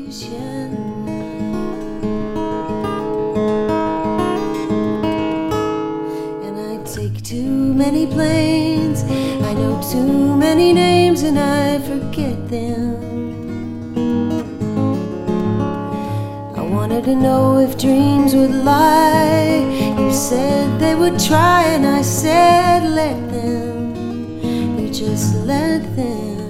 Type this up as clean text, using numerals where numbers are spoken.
And I take too many planes, I know too many names and I forget them. I wanted to know if dreams would lie. You said they would try and I said let them. You just let them.